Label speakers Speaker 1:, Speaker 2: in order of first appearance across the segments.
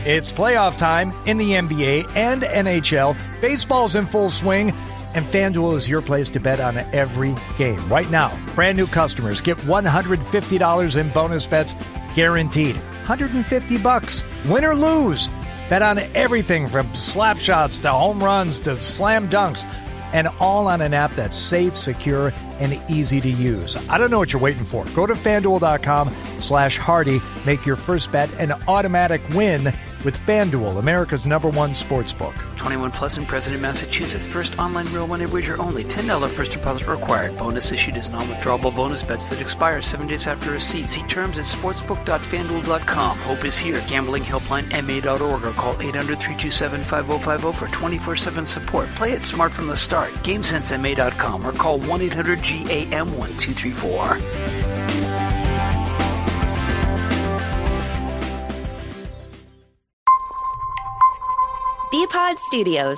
Speaker 1: It's playoff time in the NBA and NHL. Baseball's in full swing, and FanDuel is your place to bet on every game. Right now, brand new customers get $150 in bonus bets guaranteed. $150, win or lose. Bet on everything from slap shots to home runs to slam dunks, and all on an app that's safe, secure, and easy to use. I don't know what you're waiting for. Go to FanDuel.com/Hardy. Make your first bet an automatic win with FanDuel, America's #1 sportsbook.
Speaker 2: 21 plus and present in Massachusetts. First online real money wager only. $10 first deposit required. Bonus issued as non-withdrawable bonus bets that expire 7 days after receipt. See terms at sportsbook.fanduel.com. Hope is here. Gambling helpline MA.org or call 800-327-5050 for 24/7 support. Play it smart from the start. GameSenseMA.com or call 1-800-GAM-1234.
Speaker 3: Bpod Studios.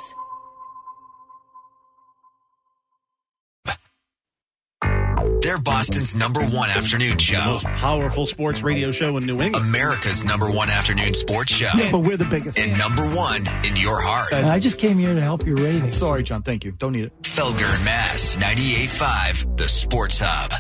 Speaker 4: They're Boston's #1 afternoon show.
Speaker 5: The most powerful sports radio show in New England.
Speaker 4: America's #1 afternoon sports show.
Speaker 6: Yeah, but we're the biggest.
Speaker 4: And #1 in your heart.
Speaker 6: And I just came here to help your ratings.
Speaker 5: Sorry, John. Thank you. Don't need it.
Speaker 4: Felger and Mass, 98.5, the Sports Hub.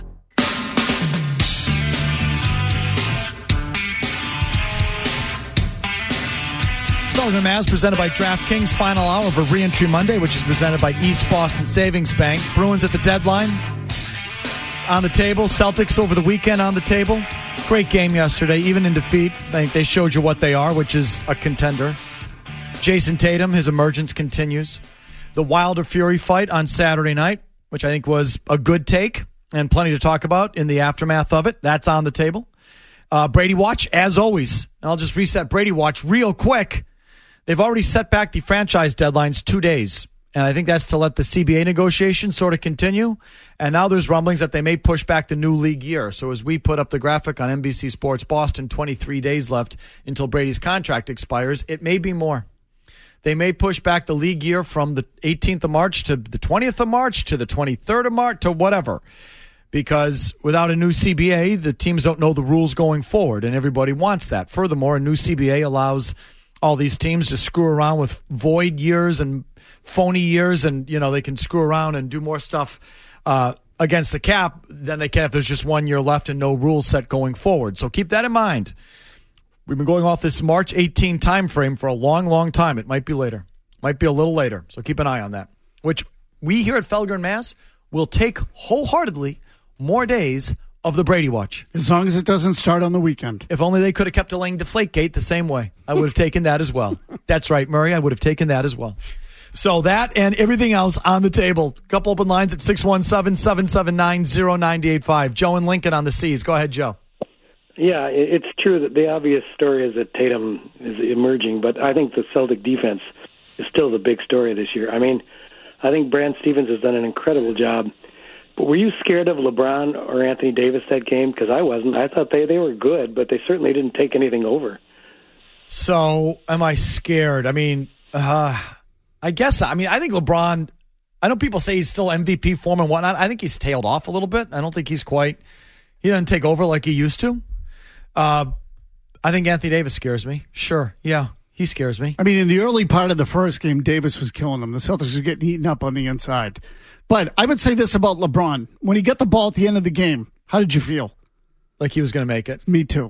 Speaker 6: Felger and Mass presented by DraftKings. Final hour for Reentry Monday, which is presented by East Boston Savings Bank. Bruins at the deadline. On the table. Celtics over the weekend on the table. Great game yesterday, even in defeat. I think they showed you what they are, which is a contender. Jason Tatum, his emergence continues. The Wilder Fury fight on Saturday night, which I think was a good take and plenty to talk about in the aftermath of it. That's on the table. Brady Watch, as always. And I'll just reset Brady Watch real quick. They've already set back the franchise deadlines 2 days. And I think that's to let the CBA negotiations sort of continue. And now there's rumblings that they may push back the new league year. So as we put up the graphic on NBC Sports Boston, 23 days left until Brady's contract expires. It may be more. They may push back the league year from the 18th of March to the 20th of March to the 23rd of March to whatever. Because without a new CBA, the teams don't know the rules going forward, and everybody wants that. Furthermore, a new CBA allows all these teams to screw around with void years and phony years, and they can screw around and do more stuff against the cap than they can if there's just 1 year left and no rules set going forward. So keep that in mind. We've been going off this March 18 time frame for a long, long time. It might be later. Might be a little later. So keep an eye on that. Which we here at Felger and Mass will take wholeheartedly more days of the Brady Watch.
Speaker 7: As long as it doesn't start on the weekend.
Speaker 6: If only they could have kept delaying Deflategate the same way. I would have taken that as well. That's right, Murray. I would have taken that as well. So that and everything else on the table. Couple open lines at 617-779-0985. Joe and Lincoln on the C's. Go ahead, Joe.
Speaker 8: Yeah, it's true that the obvious story is that Tatum is emerging, but I think the Celtic defense is still the big story this year. I mean, I think Brad Stevens has done an incredible job. But were you scared of LeBron or Anthony Davis that game? Because I wasn't. I thought they were good, but they certainly didn't take anything over.
Speaker 6: So am I scared? I mean, I guess. I mean, I think LeBron, I know people say he's still MVP form and whatnot. I think he's tailed off a little bit. I don't think he doesn't take over like he used to. I think Anthony Davis scares me. Sure. Yeah, he scares me.
Speaker 7: I mean, in the early part of the first game, Davis was killing them. The Celtics were getting eaten up on the inside. But I would say this about LeBron. When he got the ball at the end of the game, how did you feel?
Speaker 6: Like he was going to make it?
Speaker 7: Me too.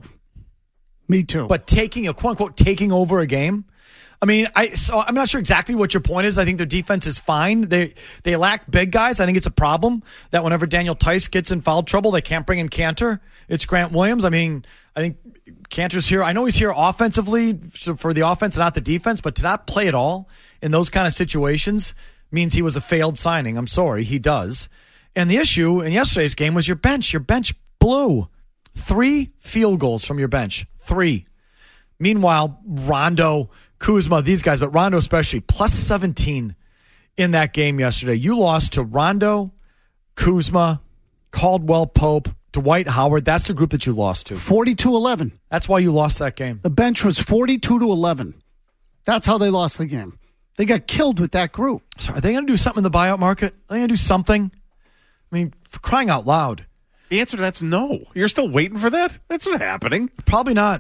Speaker 6: But taking over a game? I mean, I'm not sure exactly what your point is. I think their defense is fine. They lack big guys. I think it's a problem that whenever Daniel Tice gets in foul trouble, they can't bring in Cantor. It's Grant Williams. I mean, I think Cantor's here. I know he's here offensively for the offense and not the defense, but to not play at all in those kind of situations means he was a failed signing. I'm sorry, he does. And the issue in yesterday's game was your bench. Your bench blew 3 field goals from your bench. 3. Meanwhile, Rondo, Kuzma, these guys, but Rondo especially, plus 17 in that game yesterday. You lost to Rondo, Kuzma, Caldwell Pope, Dwight Howard. That's the group that you lost to.
Speaker 7: 42-11.
Speaker 6: That's why you lost that game.
Speaker 7: The bench was 42-11. That's how they lost the game. They got killed with that group.
Speaker 6: So are they going to do something in the buyout market? Are they going to do something? I mean, for crying out loud.
Speaker 5: The answer to that's no. You're still waiting for that? That's not happening.
Speaker 6: Probably not.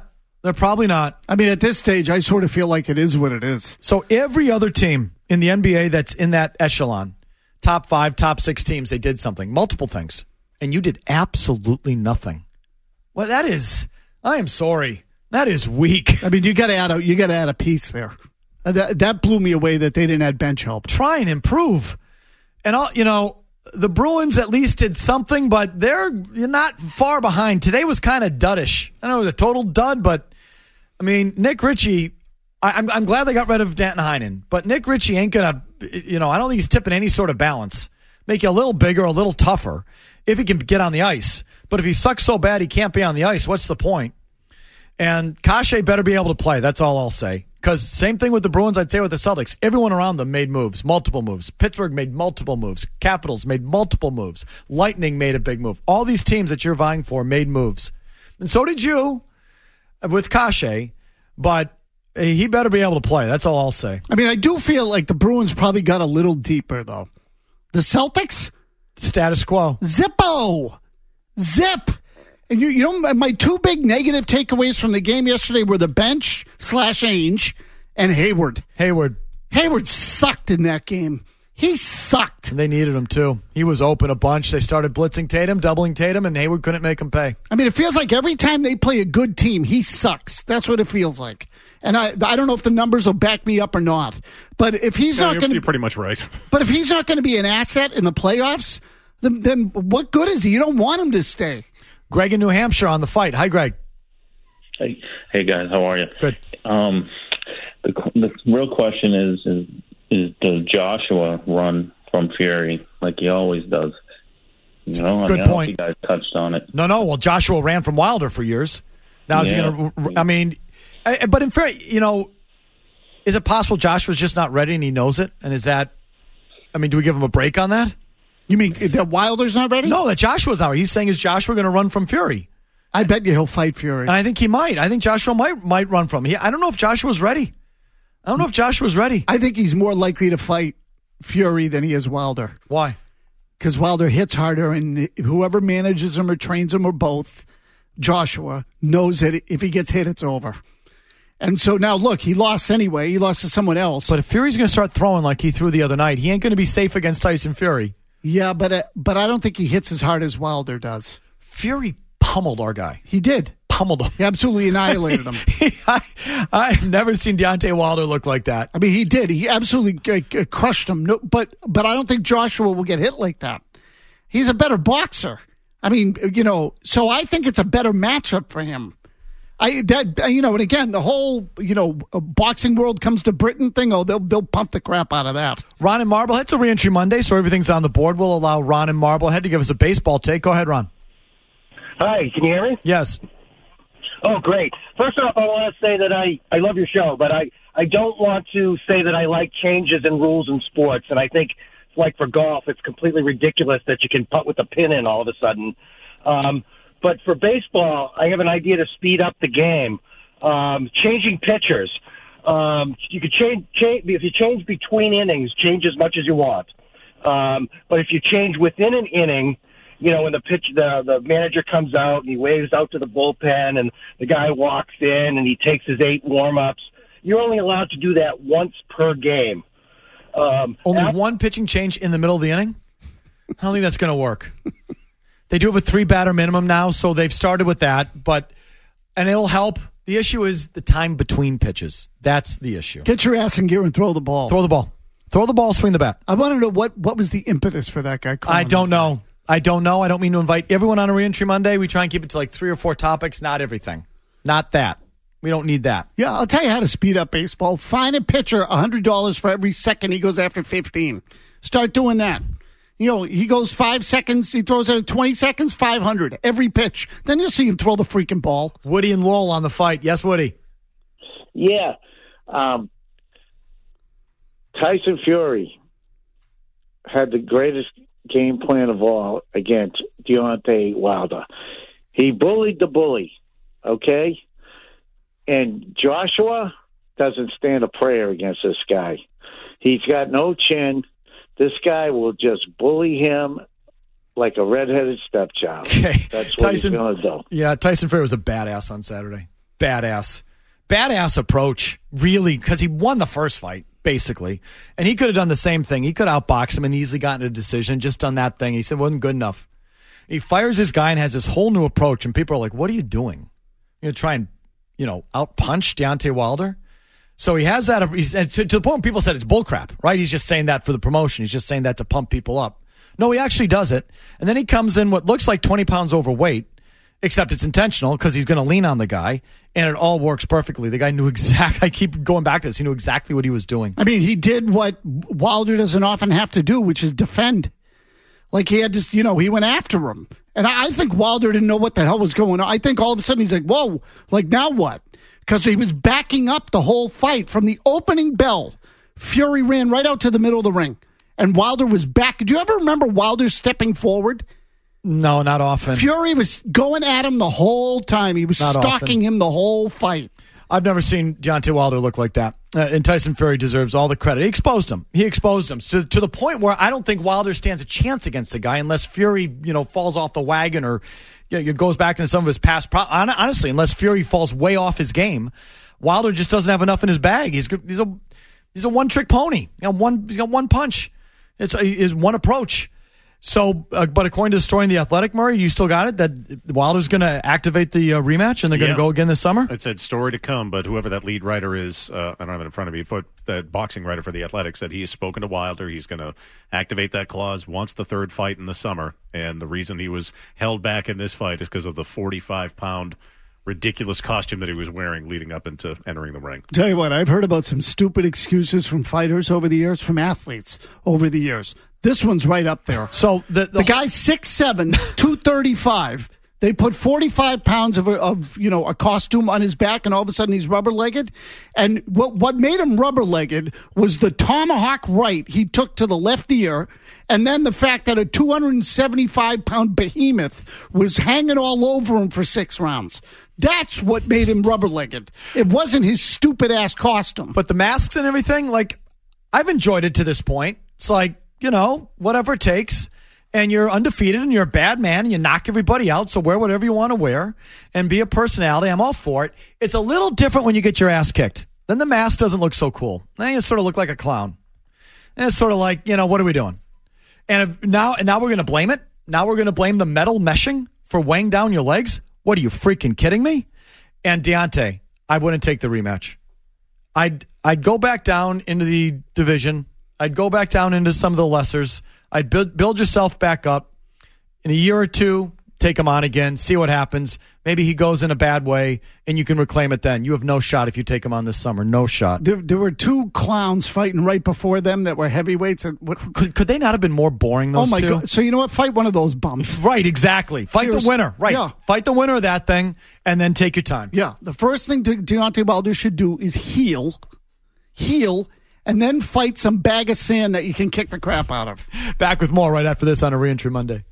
Speaker 6: They're probably not.
Speaker 7: I mean, at this stage, I sort of feel like it is what it is.
Speaker 6: So every other team in the NBA that's in that echelon, top 5, top 6 teams, they did something, multiple things, and you did absolutely nothing. Well, I am sorry. That is weak.
Speaker 7: I mean, you got to add a piece there. That blew me away that they didn't add bench help.
Speaker 6: Try and improve. And the Bruins at least did something, but they're not far behind. Today was kind of duddish. I know it was a total dud, but I mean, Nick Ritchie, I'm glad they got rid of Danton Heinen, but Nick Ritchie ain't going to, I don't think he's tipping any sort of balance. Make you a little bigger, a little tougher if he can get on the ice. But if he sucks so bad he can't be on the ice, what's the point? And Kashe better be able to play. That's all I'll say. Because same thing with the Bruins, I'd say with the Celtics. Everyone around them made moves, multiple moves. Pittsburgh made multiple moves. Capitals made multiple moves. Lightning made a big move. All these teams that you're vying for made moves. And so did you with Kashe, but he better be able to play. That's all I'll say.
Speaker 7: I mean, I do feel like the Bruins probably got a little deeper, though. The Celtics?
Speaker 6: Status quo.
Speaker 7: Zippo. Zip. And you know, my 2 big negative takeaways from the game yesterday were the bench / Ainge and Hayward. Hayward sucked in that game. He sucked.
Speaker 6: And they needed him, too. He was open a bunch. They started blitzing Tatum, doubling Tatum, and Hayward couldn't make him pay.
Speaker 7: I mean, it feels like every time they play a good team, he sucks. That's what it feels like. And I don't know if the numbers will back me up or not. But if he's not going to...
Speaker 3: You're pretty much right.
Speaker 7: But if he's not going to be an asset in the playoffs, then what good is he? You don't want him to stay.
Speaker 6: Greg in New Hampshire on the fight. Hi, Greg.
Speaker 9: Hey guys, how are you?
Speaker 6: Good.
Speaker 9: The real question is does Joshua run from Fury like he always does?
Speaker 6: Good point.
Speaker 9: I don't know if you guys touched on it.
Speaker 6: No. Well, Joshua ran from Wilder for years. Now is he going to? I mean, but in fair, is it possible Joshua's just not ready and he knows it? And is that? I mean, do we give him a break on that?
Speaker 7: You mean that Wilder's not ready?
Speaker 6: No, that Joshua's not ready. He's saying, is Joshua going to run from Fury?
Speaker 7: I bet you he'll fight Fury.
Speaker 6: And I think he might. I think Joshua might run from him. I don't know if Joshua's ready. I think he's more likely to fight Fury than he is Wilder. Why?
Speaker 7: Because Wilder hits harder, and whoever manages him or trains him or both, Joshua, knows that if he gets hit, it's over. And so now, look, he lost anyway. He lost to someone else.
Speaker 6: But if Fury's going to start throwing like he threw the other night, he ain't going to be safe against Tyson Fury.
Speaker 7: Yeah, but I don't think he hits as hard as Wilder does.
Speaker 6: Fury pummeled our guy.
Speaker 7: He did.
Speaker 6: Pummeled him.
Speaker 7: He absolutely annihilated him.
Speaker 6: I've never seen Deontay Wilder look like that.
Speaker 7: I mean, he did. He absolutely crushed him. No, but I don't think Joshua will get hit like that. He's a better boxer. I mean, so I think it's a better matchup for him. And again, the whole, boxing world comes to Britain thing. Oh, they'll pump the crap out of that.
Speaker 6: Ron in Marblehead's a Reentry Monday, so everything's on the board. We'll allow Ron in Marblehead to give us a baseball take. Go ahead, Ron.
Speaker 10: Hi, can you hear me?
Speaker 6: Yes.
Speaker 10: Oh, great. First off, I want to say that I love your show, but I don't want to say that I like changes in rules in sports, and I think, like for golf, it's completely ridiculous that you can putt with a pin in all of a sudden. But for baseball, I have an idea to speed up the game. Changing pitchers. You could change if you change between innings, change as much as you want. But if you change within an inning, when the manager comes out and he waves out to the bullpen and the guy walks in and he takes his 8 warm-ups, you're only allowed to do that once per game.
Speaker 6: Only one pitching change in the middle of the inning? I don't think that's going to work. They do have a 3-batter minimum now, so they've started with that, and it'll help. The issue is the time between pitches. That's the issue.
Speaker 7: Get your ass in gear and throw the ball.
Speaker 6: Throw the ball, swing the bat.
Speaker 7: I want to know what was the impetus for that guy calling.
Speaker 6: I don't know. I don't mean to invite everyone on a Reentry Monday. We try and keep it to like 3 or 4 topics, not everything. Not that. We don't need that.
Speaker 7: Yeah, I'll tell you how to speed up baseball. Fine a pitcher $100 for every second he goes after 15. Start doing that. He goes 5 seconds, he throws it at 20 seconds, 500 every pitch. Then you'll see him throw the freaking ball.
Speaker 6: Woody and Lowell on the fight. Yes, Woody.
Speaker 11: Yeah. Tyson Fury had the greatest game plan of all against Deontay Wilder. He bullied the bully, okay? And Joshua doesn't stand a prayer against this guy. He's got no chin. This guy will just bully him like a redheaded stepchild.
Speaker 6: Okay.
Speaker 11: That's what he's going to do.
Speaker 6: Yeah, Tyson Fury was a badass on Saturday. Badass approach, really, because he won the first fight, basically. And he could have done the same thing. He could outbox him and easily gotten a decision, just done that thing. He said it wasn't good enough. He fires his guy and has this whole new approach, and people are like, what are you doing? You're going to try and, out-punch Deontay Wilder? So he has that, to the point where people said it's bullcrap, right? He's just saying that for the promotion. He's just saying that to pump people up. No, he actually does it. And then he comes in what looks like 20 pounds overweight, except it's intentional because he's going to lean on the guy, and it all works perfectly. The guy knew exactly, I keep going back to this, he knew exactly what he was doing.
Speaker 7: I mean, he did what Wilder doesn't often have to do, which is defend. Like he had this, he went after him. And I think Wilder didn't know what the hell was going on. I think all of a sudden he's like, whoa, like now what? Because he was backing up the whole fight from the opening bell. Fury ran right out to the middle of the ring. And Wilder was back. Do you ever remember Wilder stepping forward?
Speaker 6: No, not often.
Speaker 7: Fury was going at him the whole time. He was stalking him the whole fight.
Speaker 6: I've never seen Deontay Wilder look like that. And Tyson Fury deserves all the credit. He exposed him. To the point where I don't think Wilder stands a chance against the guy unless Fury, falls off the wagon or goes back into some of his past. Honestly, unless Fury falls way off his game, Wilder just doesn't have enough in his bag. He's a one-trick pony. He's got one punch. It's one approach. So, but according to Destroying the Athletic, Murray, you still got it? That Wilder's going to activate the rematch and they're going to go again this summer?
Speaker 3: It said story to come, but whoever that lead writer is, I don't have it in front of me, but that boxing writer for the Athletic said he has spoken to Wilder. He's going to activate that clause once the third fight in the summer. And the reason he was held back in this fight is because of the 45-pound ridiculous costume that he was wearing leading up into entering the ring.
Speaker 7: Tell you what, I've heard about some stupid excuses from fighters over the years, from athletes over the years. This one's right up there. So the guy's 6'7", 235. They put 45 pounds of a costume on his back, and all of a sudden he's rubber-legged. And what made him rubber-legged was the tomahawk right he took to the left ear, and then the fact that a 275-pound behemoth was hanging all over him for 6 rounds. That's what made him rubber-legged. It wasn't his stupid-ass costume.
Speaker 6: But the masks and everything, I've enjoyed it to this point. It's like, whatever it takes, and you're undefeated, and you're a bad man, and you knock everybody out, so wear whatever you want to wear, and be a personality. I'm all for it. It's a little different when you get your ass kicked. Then the mask doesn't look so cool. Then you sort of look like a clown. And it's sort of like, what are we doing? And now we're going to blame it? Now we're going to blame the metal meshing for weighing down your legs? What, are you freaking kidding me? And Deontay, I wouldn't take the rematch. I'd go back down into the division. I'd go back down into some of the lessers. I'd build yourself back up. In a year or two, take him on again, see what happens. Maybe he goes in a bad way, and you can reclaim it then. You have no shot if you take him on this summer. No shot.
Speaker 7: There were 2 clowns fighting right before them that were heavyweights.
Speaker 6: Could they not have been more boring, those two? Oh, my God.
Speaker 7: So you know what? Fight one of those bums.
Speaker 6: Right, exactly. Fight the winner. Right. Yeah. Fight the winner of that thing, and then take your time.
Speaker 7: Yeah. The first thing Deontay Wilder should do is heal, and then fight some bag of sand that you can kick the crap out of.
Speaker 6: Back with more right after this on a Reentry Monday.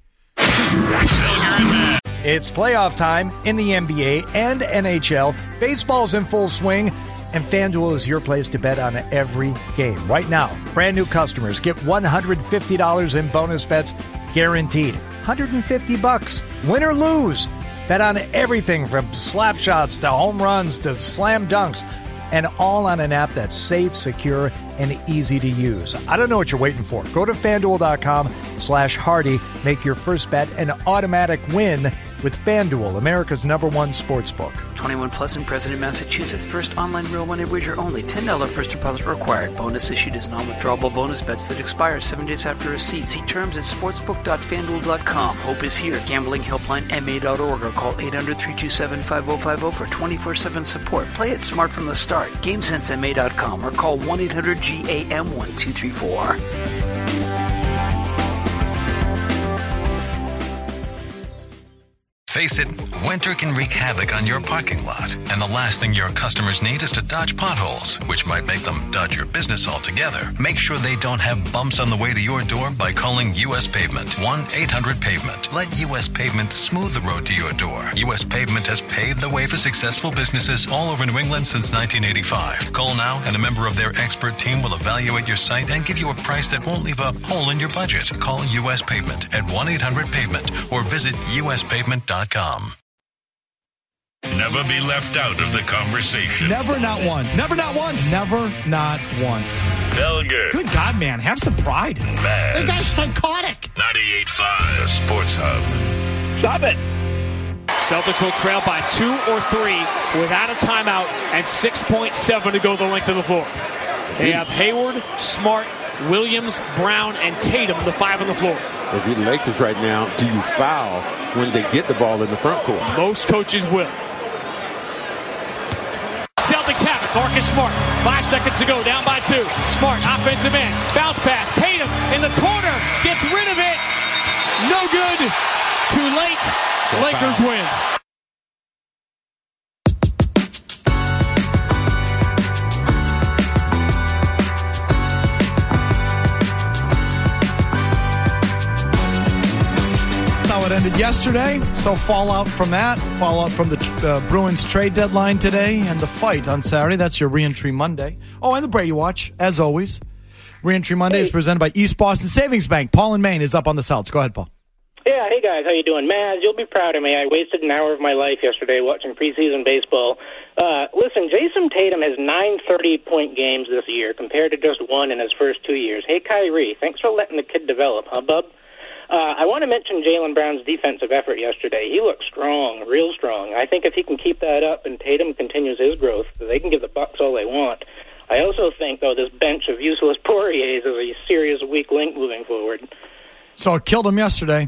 Speaker 1: It's playoff time in the NBA and NHL. Baseball's in full swing, and FanDuel is your place to bet on every game. Right now, brand new customers get $150 in bonus bets guaranteed. $150. Win or lose. Bet on everything from slap shots to home runs to slam dunks. And all on an app that's safe, secure, and easy to use. I don't know what you're waiting for. Go to FanDuel.com/Hardy. Make your first bet an automatic win with FanDuel, America's #1 sportsbook.
Speaker 2: 21 plus and present in Massachusetts. First online real money wager only. $10 first deposit required. Bonus issued as non-withdrawable bonus bets that expire 7 days after receipt. See terms at sportsbook.fanduel.com. Hope is here. Gambling helpline MA.org or call 800-327-5050 for 24/7 support. Play it smart from the start. GameSenseMA.com or call 1-800-GAM-1234.
Speaker 12: Face it, winter can wreak havoc on your parking lot. And the last thing your customers need is to dodge potholes, which might make them dodge your business altogether. Make sure they don't have bumps on the way to your door by calling U.S. Pavement. 1-800-PAVEMENT. Let U.S. Pavement smooth the road to your door. U.S. Pavement has paved the way for successful businesses all over New England since 1985. Call now and a member of their expert team will evaluate your site and give you a price that won't leave a hole in your budget. Call U.S. Pavement at 1-800-PAVEMENT or visit uspavement.com. Never be left out of the conversation.
Speaker 6: Never, not once.
Speaker 5: Never, not once.
Speaker 6: Never, not once.
Speaker 12: Felger.
Speaker 6: Good God, man. Have some pride.
Speaker 12: Maz.
Speaker 7: The guy's psychotic.
Speaker 12: 98.5, the Sports Hub.
Speaker 10: Stop it.
Speaker 13: Celtics will trail by 2 or 3 without a timeout and 6.7 to go the length of the floor. They have Hayward, Smart, Williams, Brown, and Tatum, the 5 on the floor.
Speaker 14: If you're the Lakers right now, do you foul when they get the ball in the front court?
Speaker 13: Most coaches will. Celtics have it. Marcus Smart. 5 seconds to go. Down by 2. Smart. Offensive end. Bounce pass. Tatum in the corner. Gets rid of it. No good. Too late. Lakers win.
Speaker 6: How it ended yesterday. So fallout from that, fallout from the Bruins trade deadline today, and the fight on Saturday. That's your Reentry Monday. Oh, and the Brady Watch, as always. Reentry Monday is presented by East Boston Savings Bank. Paul in Maine is up on the Celtics. Go ahead, Paul.
Speaker 15: Yeah, hey guys, how you doing? Maz, you'll be proud of me. I wasted an hour of my life yesterday watching preseason baseball. Listen, Jason Tatum has 9 30-point games this year compared to just 1 in his first 2 years. Hey, Kyrie, thanks for letting the kid develop, huh, bub? I want to mention Jaylen Brown's defensive effort yesterday. He looked strong, real strong. I think if he can keep that up and Tatum continues his growth, they can give the Bucks all they want. I also think, though, this bench of useless Poiriers is a serious weak link moving forward.
Speaker 6: So it killed him yesterday.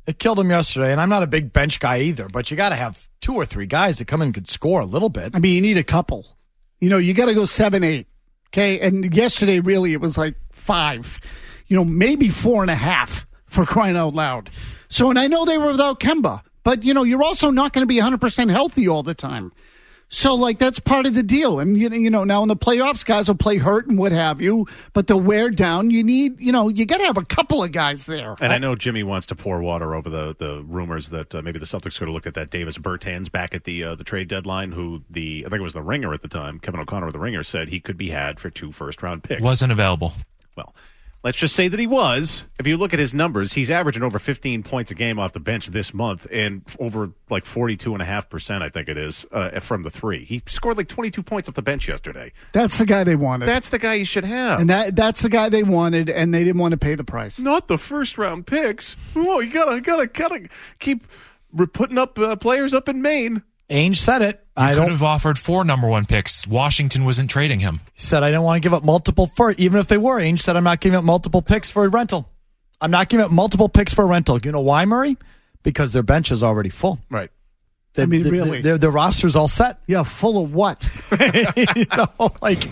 Speaker 6: And I'm not a big bench guy either, but you got to have 2 or 3 guys that come in and could score a little bit.
Speaker 7: I mean, you need a couple. You know, you got to go 7-8. Okay, and yesterday really it was like 5. You know, maybe 4.5 for crying out loud. So, and I know they were without Kemba, but you know, you're also not going to be 100% healthy all the time. So, like, that's part of the deal. And, you know, now in the playoffs, guys will play hurt and what have you, but they'll wear down. You need, you know, you got to have a couple of guys there.
Speaker 3: And I know Jimmy wants to pour water over the rumors that maybe the Celtics could have looked at that Davis Bertans back at the trade deadline, who I think it was the Ringer at the time, Kevin O'Connor of the Ringer, said he could be had for 2 first-round picks.
Speaker 16: Wasn't available.
Speaker 3: Well, let's just say that he was. If you look at his numbers, he's averaging over 15 points a game off the bench this month and over like 42.5%, I think it is, from the 3. He scored like 22 points off the bench yesterday.
Speaker 7: That's the guy they wanted.
Speaker 3: That's the guy you should have.
Speaker 7: And that's the guy they wanted, and they didn't want to pay the price.
Speaker 3: Not the first-round picks. Whoa, you gotta keep putting up players up in Maine.
Speaker 6: Ainge said it.
Speaker 16: I could have offered 4 number 1 picks. Washington wasn't trading him.
Speaker 6: He said, I didn't want to give up multiple even if they were. Ainge said, I'm not giving up multiple picks for a rental. I'm not giving up multiple picks for a rental. You know why, Murray? Because their bench is already full.
Speaker 3: Right.
Speaker 7: Really?
Speaker 6: Their roster's all set.
Speaker 7: Yeah, full of what?
Speaker 6: Like,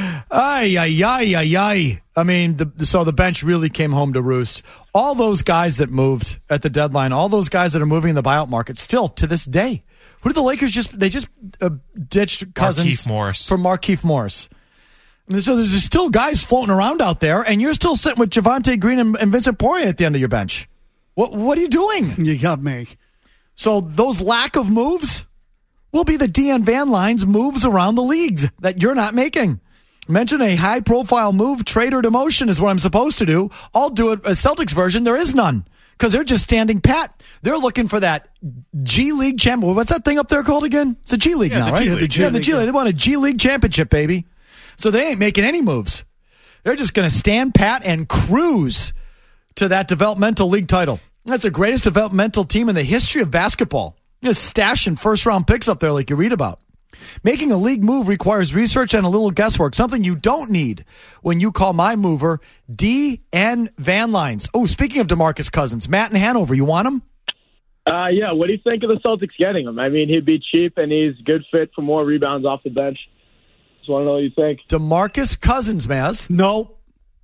Speaker 6: ay. I mean, so the bench really came home to roost. All those guys that moved at the deadline, all those guys that are moving in the buyout market, still to this day. Who did the Lakers just ditched Cousins
Speaker 16: Markieff Morris.
Speaker 6: for Markieff Morris? I mean, so there's still guys floating around out there, and you're still sitting with Javonte Green and Vincent Poirier at the end of your bench. What are you doing?
Speaker 7: You got me.
Speaker 6: So those lack of moves will be the Dejan Van Line's moves around the league that you're not making. Mention a high-profile move, trade or demotion is what I'm supposed to do. I'll do it a Celtics version. There is none because they're just standing pat. They're looking for that G League champion. What's that thing up there called again? It's a G League now, right? The G League. They want a G League championship, baby. So they ain't making any moves. They're just going to stand pat and cruise to that developmental league title. That's the greatest developmental team in the history of basketball. Just stashing first-round picks up there like you read about. Making a league move requires research and a little guesswork, something you don't need when you call my mover D.N. Van Lines. Oh, speaking of DeMarcus Cousins, Matt in Hanover, you want him?
Speaker 17: Yeah, what do you think of the Celtics getting him? I mean, he'd be cheap, and he's a good fit for more rebounds off the bench. Just want to know what you think.
Speaker 6: DeMarcus Cousins, Maz.
Speaker 7: No,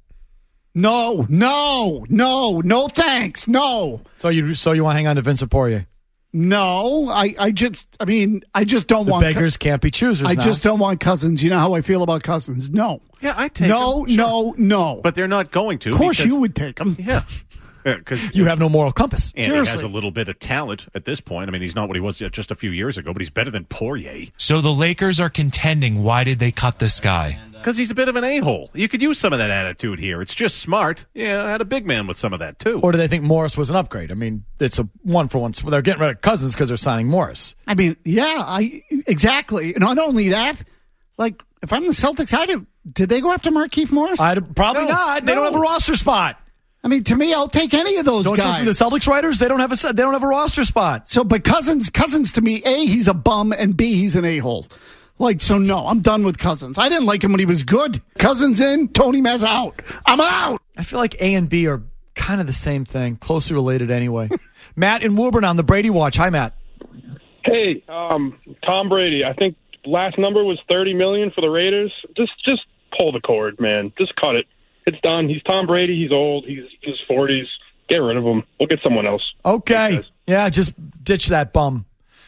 Speaker 7: thanks. No.
Speaker 6: So you want to hang on to Vincent Poirier?
Speaker 7: No, I just don't want.
Speaker 6: The beggars can't be choosers.
Speaker 7: I just don't want Cousins. You know how I feel about Cousins. No.
Speaker 3: Yeah, I take him.
Speaker 7: No.
Speaker 3: But they're not going to.
Speaker 7: Of course, you would take him.
Speaker 3: Yeah. Because
Speaker 6: you have no moral compass.
Speaker 3: And he has a little bit of talent at this point. I mean, he's not what he was just a few years ago, but he's better than Poirier.
Speaker 16: So the Lakers are contending. Why did they cut this guy?
Speaker 3: Because he's a bit of an a-hole. You could use some of that attitude here. It's just smart. Yeah, I had a big man with some of that, too.
Speaker 6: Or do they think Morris was an upgrade? I mean, it's a one-for-one. They're getting rid of Cousins because they're signing Morris.
Speaker 7: I mean, yeah, exactly. Not only that, like, if I'm the Celtics, did they go after Markieff Morris?
Speaker 6: Probably not. They don't have a roster spot.
Speaker 7: I mean, to me, I'll take any of those guys.
Speaker 6: Don't you see the Celtics writers? They don't have a roster spot.
Speaker 7: So, but Cousins to me, A, he's a bum, and B, he's an a-hole. Like, so no, I'm done with Cousins. I didn't like him when he was good. Cousins in, Tony Maz out. I'm out.
Speaker 6: I feel like A and B are kind of the same thing, closely related anyway. Matt in Woburn on the Brady Watch. Hi, Matt.
Speaker 18: Hey, Tom Brady. I think last number was $30 million for the Raiders. Just pull the cord, man. Just cut it. It's done. He's Tom Brady. He's old. He's in his 40s. Get rid of him. We'll get someone else.
Speaker 6: Okay. Yeah, just ditch that bum.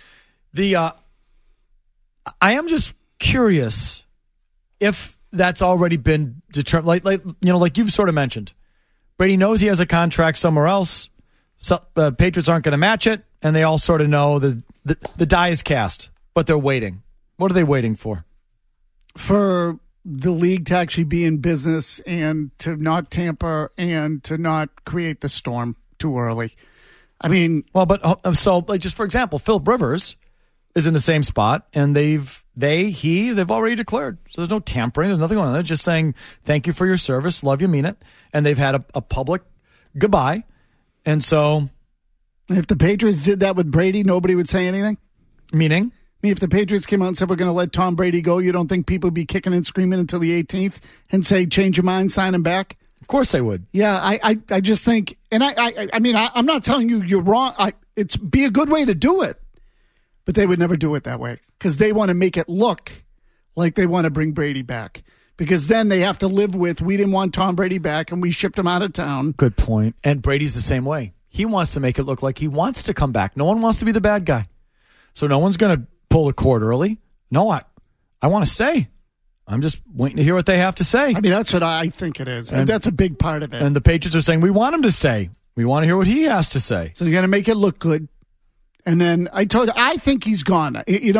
Speaker 6: I am just curious if that's already been determined. Like you've sort of mentioned, Brady knows he has a contract somewhere else. So, Patriots aren't going to match it, and they all sort of know the die is cast, but they're waiting. What are they waiting for?
Speaker 7: For the league to actually be in business and to not tamper and to not create the storm too early. I mean,
Speaker 6: well, but so just for example, Philip Rivers is in the same spot, and they've already declared. So there's no tampering. There's nothing going on. They're just saying, thank you for your service. Love you, mean it. And they've had a public goodbye. And so
Speaker 7: if the Patriots did that with Brady, nobody would say anything?
Speaker 6: Meaning?
Speaker 7: I mean, if the Patriots came out and said, we're going to let Tom Brady go, you don't think people would be kicking and screaming until the 18th and say, change your mind, sign him back?
Speaker 6: Of course they would.
Speaker 7: Yeah, I just think, and I mean, I'm not telling you you're wrong. It's be a good way to do it. But they would never do it that way because they want to make it look like they want to bring Brady back. Because then they have to live with, we didn't want Tom Brady back and we shipped him out of town.
Speaker 6: Good point. And Brady's the same way. He wants to make it look like he wants to come back. No one wants to be the bad guy. So no one's going to pull the cord early. No, I want to stay. I'm just waiting to hear what they have to say.
Speaker 7: I mean, that's what I think it is. And that's a big part of it.
Speaker 6: And the Patriots are saying, we want him to stay. We want to hear what he has to say.
Speaker 7: So they're going to make it look good. And then I think he's gone.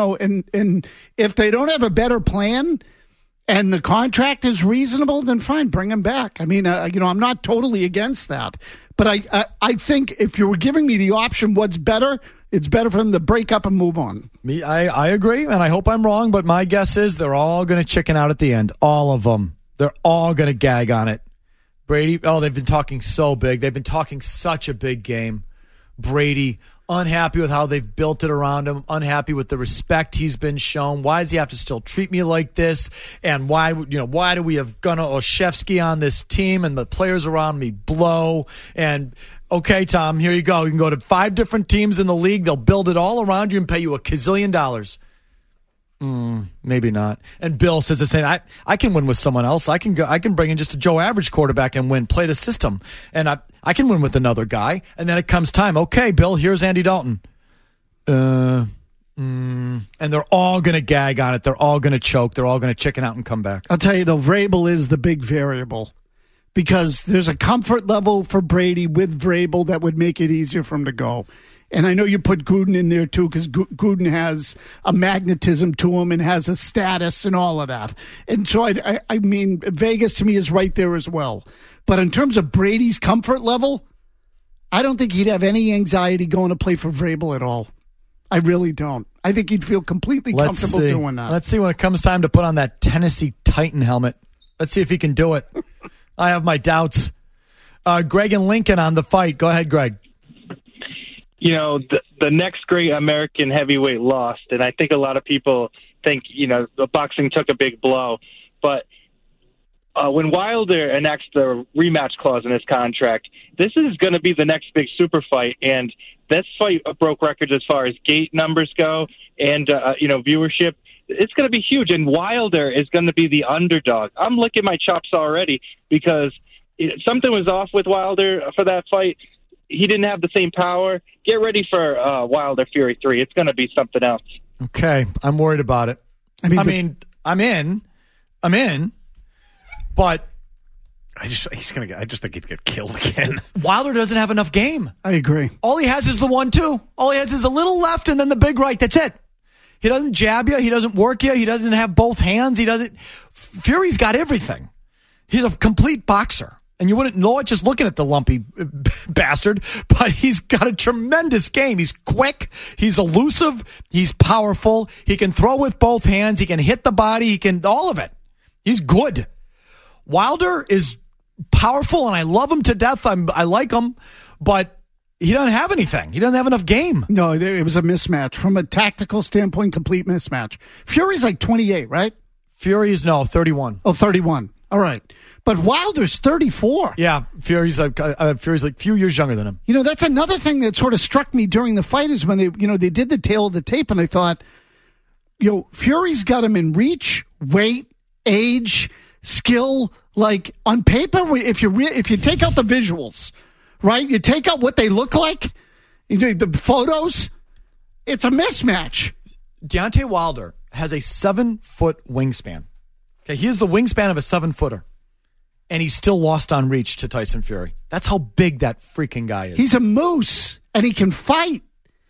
Speaker 7: And if they don't have a better plan and the contract is reasonable, then fine, bring him back. I mean, I'm not totally against that. But I think if you were giving me the option, what's better, it's better for them to break up and move on.
Speaker 6: I agree, and I hope I'm wrong, but my guess is they're all going to chicken out at the end. All of them. They're all going to gag on it. Brady, they've been talking so big. They've been talking such a big game. Brady, unhappy with how they've built it around him, unhappy with the respect he's been shown. Why does he have to still treat me like this? And why do we have Gunnar Olszewski on this team and the players around me blow? And okay, Tom, here you go. You can go to 5 different teams in the league. They'll build it all around you and pay you $1 gazillion. Maybe not. And Bill says the same. I can win with someone else. I can bring in just a Joe Average quarterback and win, play the system. And I can win with another guy. And then it comes time. Okay, Bill, here's Andy Dalton. And they're all going to gag on it. They're all going to choke. They're all going to chicken out and come back.
Speaker 7: I'll tell you, though, Vrabel is the big variable because there's a comfort level for Brady with Vrabel that would make it easier for him to go. And I know you put Gruden in there, too, because Gruden has a magnetism to him and has a status and all of that. And so, I mean, Vegas, to me, is right there as well. But in terms of Brady's comfort level, I don't think he'd have any anxiety going to play for Vrabel at all. I really don't. I think he'd feel completely comfortable doing that.
Speaker 6: Let's see when it comes time to put on that Tennessee Titan helmet. Let's see if he can do it. I have my doubts. Greg and Lincoln on the fight. Go ahead, Greg.
Speaker 19: You know, the next great American heavyweight lost, and I think a lot of people think, the boxing took a big blow. But when Wilder enacts the rematch clause in his contract, this is going to be the next big super fight, and this fight broke records as far as gate numbers go and, viewership. It's going to be huge, and Wilder is going to be the underdog. I'm licking my chops already because something was off with Wilder for that fight. He didn't have the same power. Get ready for Wilder Fury 3. It's going to be something else.
Speaker 6: Okay, I'm worried about it. I mean, I'm in, but
Speaker 3: I just think he'd get killed again.
Speaker 6: Wilder doesn't have enough game.
Speaker 7: I agree.
Speaker 6: All he has is the 1-2. All he has is the little left and then the big right. That's it. He doesn't jab you. He doesn't work you. He doesn't have both hands. Fury's got everything. He's a complete boxer. And you wouldn't know it just looking at the lumpy bastard, but he's got a tremendous game. He's quick. He's elusive. He's powerful. He can throw with both hands. He can hit the body. He can, all of it. He's good. Wilder is powerful, and I love him to death. I like him, but he doesn't have anything. He doesn't have enough game.
Speaker 7: No, it was a mismatch. From a tactical standpoint, complete mismatch. Fury's like 28, right?
Speaker 6: Fury's, 31.
Speaker 7: Oh, 31. All right. But Wilder's 34.
Speaker 6: Yeah, Fury's like a few years younger than him.
Speaker 7: You know, that's another thing that sort of struck me during the fight is when they did the tail of the tape, and I thought, Fury's got him in reach, weight, age, skill. Like on paper, if you take out the visuals, right? You take out what they look like, the photos. It's a mismatch.
Speaker 6: Deontay Wilder has a 7-foot wingspan. Okay, he has the wingspan of a 7-footer. And he's still lost on reach to Tyson Fury. That's how big that freaking guy is.
Speaker 7: He's a moose, and he can fight.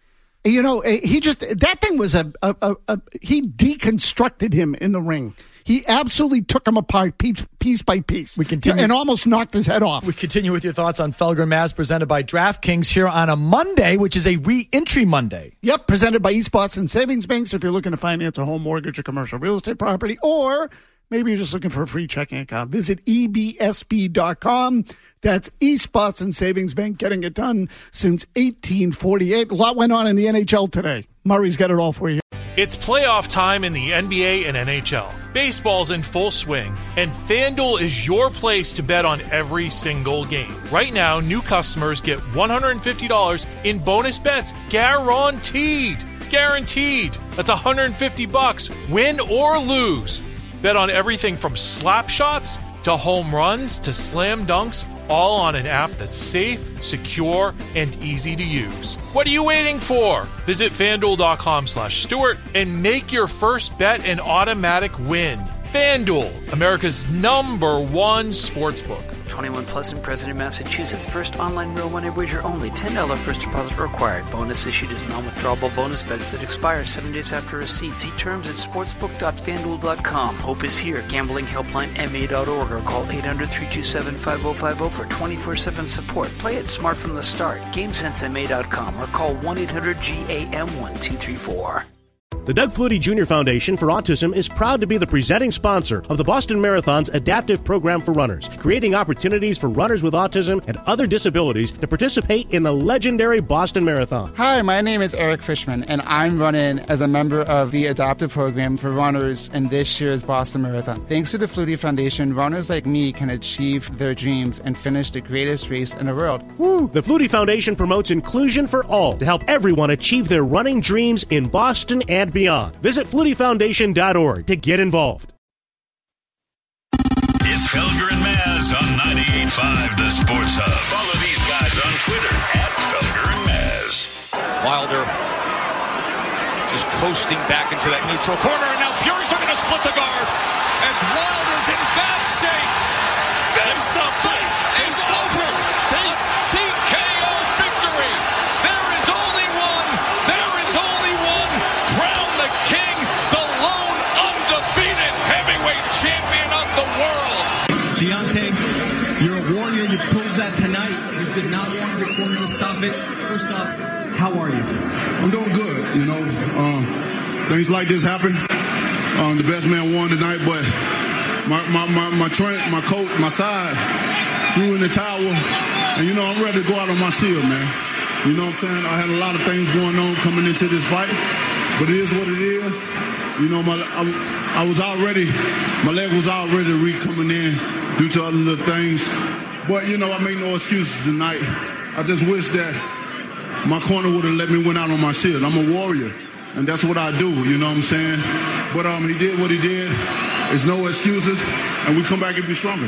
Speaker 7: That thing was he deconstructed him in the ring. He absolutely took him apart piece by piece.
Speaker 6: We continue,
Speaker 7: and almost knocked his head off.
Speaker 6: We continue with your thoughts on Felger and Maz, presented by DraftKings here on a Monday, which is a re-entry Monday.
Speaker 7: Yep, presented by East Boston Savings Bank. So if you're looking to finance a home mortgage or commercial real estate property, or maybe you're just looking for a free checking account, visit EBSB.com. That's East Boston Savings Bank, getting it done since 1848. A lot went on in the NHL today. Murray's got it all for you.
Speaker 20: It's playoff time in the NBA and NHL. Baseball's in full swing, and FanDuel is your place to bet on every single game. Right now, new customers get $150 in bonus bets, guaranteed. It's guaranteed. That's $150, win or lose. Bet on everything from slap shots to home runs to slam dunks, all on an app that's safe, secure, and easy to use. What are you waiting for? Visit FanDuel.com/Stewart and make your first bet an automatic win. FanDuel, America's #1 sportsbook.
Speaker 2: 21 plus and present in Massachusetts. First online real money wager only. $10 first deposit required. Bonus issued as non-withdrawable bonus bets that expire 7 days after receipt. See terms at sportsbook.fanduel.com. Hope is here. Gambling helpline ma.org or call 800-327-5050 for 24/7 support. Play it smart from the start. GameSenseMA.com or call 1-800-GAM-1234.
Speaker 21: The Doug Flutie Jr. Foundation for Autism is proud to be the presenting sponsor of the Boston Marathon's Adaptive Program for Runners, creating opportunities for runners with autism and other disabilities to participate in the legendary Boston Marathon.
Speaker 22: Hi, my name is Eric Fishman, and I'm running as a member of the Adaptive Program for Runners in this year's Boston Marathon. Thanks to the Flutie Foundation, runners like me can achieve their dreams and finish the greatest race in the world.
Speaker 21: Woo! The Flutie Foundation promotes inclusion for all to help everyone achieve their running dreams in Boston and beyond. Visit FlutieFoundation.org to get involved.
Speaker 12: It's Felger and Maz on 98.5 The Sports Hub. Follow these guys on Twitter at Felger and Maz.
Speaker 23: Wilder just coasting back into that neutral corner, and now Fury's looking to split the guard as Wilder's in bad shape. This the fight is over. This TKO victory. There is only one. There is only one. Crown the king, the lone undefeated heavyweight champion of the world.
Speaker 24: Deontay, you're a warrior. You proved that tonight. You did not want your corner to stop it. First off, how are you?
Speaker 25: I'm doing good. Things like this happen. The best man won tonight, but my coach, my side threw in the towel, and I'm ready to go out on my shield, man. You know what I'm saying? I had a lot of things going on coming into this fight, but it is what it is. I was already, my leg was already coming in due to other little things, but I made no excuses tonight. I just wish that my corner would have let me win out on my shield. I'm a warrior, and that's what I do, you know what I'm saying? But he did what he did. There's no excuses, and we come back and be stronger.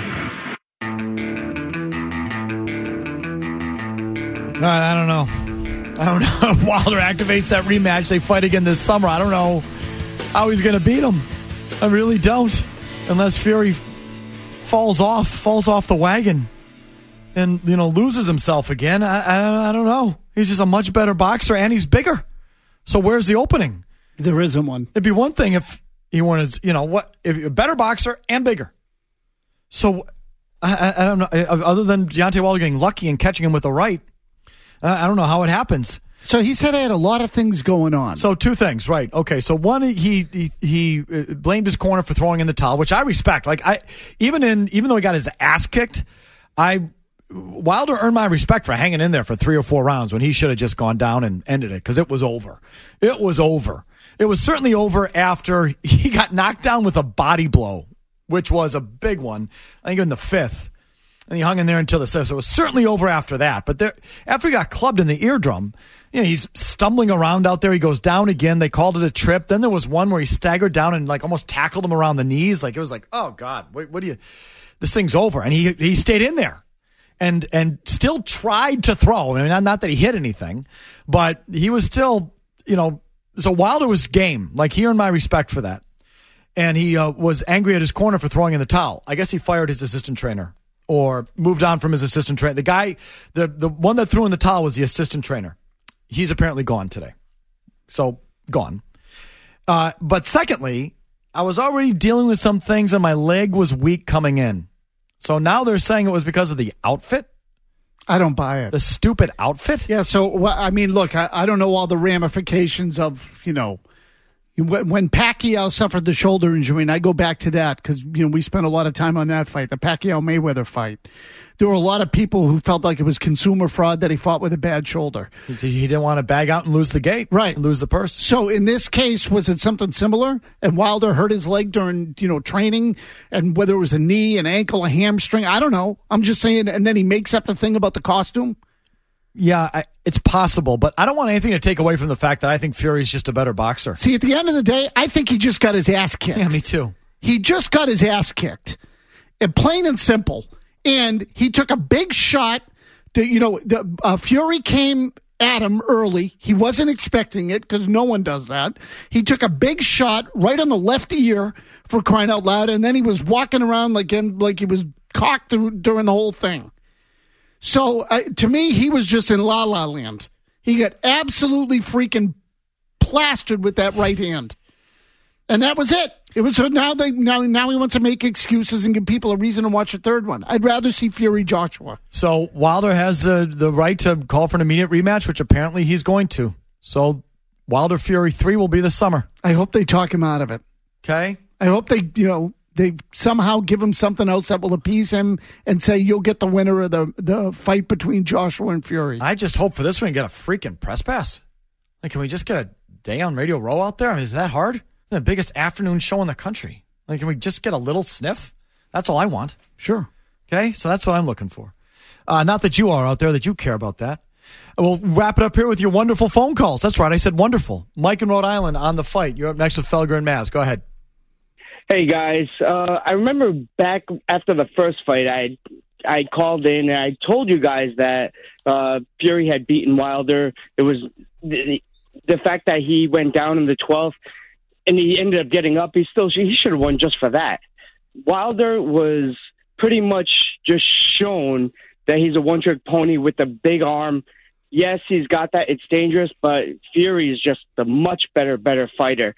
Speaker 6: I don't know if Wilder activates that rematch. They fight again this summer. I don't know how he's going to beat him. I really don't, unless Fury falls off the wagon and loses himself again. I don't know. He's just a much better boxer, and he's bigger. So where's the opening?
Speaker 7: There isn't one.
Speaker 6: It'd be one thing if he wanted, if you're a better boxer and bigger. So I don't know. Other than Deontay Wilder getting lucky and catching him with the right, I don't know how it happens.
Speaker 7: So he said he had a lot of things going on.
Speaker 6: So two things, right? Okay, so one, he blamed his corner for throwing in the towel, which I respect. Like even though he got his ass kicked, Wilder earned my respect for hanging in there for 3 or 4 rounds when he should have just gone down and ended it because it was over. It was over. It was certainly over after he got knocked down with a body blow, which was a big one, I think in the 5th. And he hung in there until the 7th. So it was certainly over after that. But after he got clubbed in the eardrum, he's stumbling around out there. He goes down again. They called it a trip. Then there was one where he staggered down and like almost tackled him around the knees. Like it was like, oh God, what do you? This thing's over. And he stayed in there and still tried to throw. I mean, not that he hit anything, but he was still, So Wilder was game. Like he earned my respect for that. And he was angry at his corner for throwing in the towel. I guess he fired his assistant trainer or moved on from his assistant trainer. The guy, the one that threw in the towel was the assistant trainer. He's apparently gone today. So gone. But secondly, I was already dealing with some things and my leg was weak coming in. So now they're saying it was because of the outfit.
Speaker 7: I don't buy it.
Speaker 6: The stupid outfit?
Speaker 7: Yeah, so, I mean, look, I don't know all the ramifications of, when Pacquiao suffered the shoulder injury, and I go back to that because, we spent a lot of time on that fight, the Pacquiao-Mayweather fight. There were a lot of people who felt like it was consumer fraud that he fought with a bad shoulder.
Speaker 6: He didn't want to bag out and lose the gate.
Speaker 7: Right.
Speaker 6: And lose the purse.
Speaker 7: So in this case, was it something similar? And Wilder hurt his leg during, training, and whether it was a knee, an ankle, a hamstring, I don't know. I'm just saying, and then he makes up the thing about the costume?
Speaker 6: Yeah, it's possible, but I don't want anything to take away from the fact that I think Fury's just a better boxer.
Speaker 7: See, at the end of the day, I think he just got his ass kicked.
Speaker 6: Yeah, me too.
Speaker 7: He just got his ass kicked. And plain and simple. And he took a big shot. Fury came at him early. He wasn't expecting it because no one does that. He took a big shot right on the left ear, for crying out loud, and then he was walking around like he was cocked during the whole thing. So to me, he was just in La La Land. He got absolutely freaking plastered with that right hand. And that was it. It was now he wants to make excuses and give people a reason to watch a third one. I'd rather see Fury Joshua.
Speaker 6: So Wilder has the right to call for an immediate rematch, which apparently he's going to. So Wilder Fury 3 will be this summer.
Speaker 7: I hope they talk him out of it.
Speaker 6: Okay.
Speaker 7: I hope they somehow give him something else that will appease him and say you'll get the winner of the fight between Joshua and Fury.
Speaker 6: I just hope for this one to get a freaking press pass. Like, can we just get a day on Radio Row out there? I mean, is that hard? The biggest afternoon show in the country. Like, can we just get a little sniff? That's all I want.
Speaker 7: Sure.
Speaker 6: Okay, so that's what I'm looking for. Not that you are out there, that you care about that. We'll wrap it up here with your wonderful phone calls. That's right, I said wonderful. Mike in Rhode Island on the fight. You're up next with Felger and Maz. Go ahead.
Speaker 1: Hey, guys. I remember back after the first fight, I called in and I told you guys that Fury had beaten Wilder. It was the fact that he went down in the 12th and he ended up getting up. He should have won just for that. Wilder was pretty much just shown that he's a one-trick pony with a big arm. Yes, he's got that. It's dangerous, but Fury is just the much better fighter.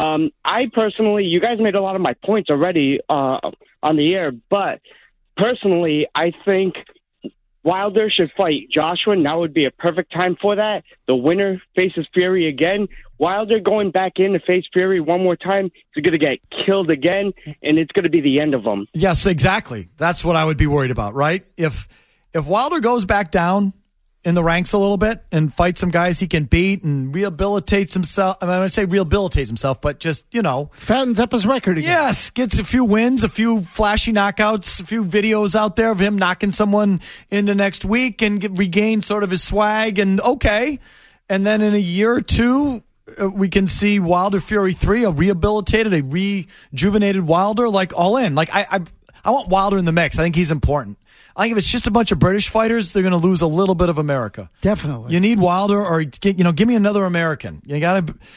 Speaker 1: I personally, you guys made a lot of my points already on the air, but personally, I think Wilder should fight Joshua. Now would be a perfect time for that. The winner faces Fury again. Wilder going back in to face Fury one more time, he's going to get killed again, and it's going to be the end of him.
Speaker 6: Yes, exactly. That's what I would be worried about, right? If Wilder goes back down in the ranks a little bit and fights some guys he can beat and rehabilitates himself. I mean, I would say rehabilitates himself, but just,
Speaker 7: fattens up his record again.
Speaker 6: Yes, gets a few wins, a few flashy knockouts, a few videos out there of him knocking someone into next week and regain sort of his swag and okay. And then in a year or two, we can see Wilder Fury 3, a rehabilitated, a rejuvenated Wilder, like all in. Like I want Wilder in the mix. I think he's important. I think if it's just a bunch of British fighters, they're going to lose a little bit of America.
Speaker 7: Definitely.
Speaker 6: You need Wilder or, give me another American. You got to,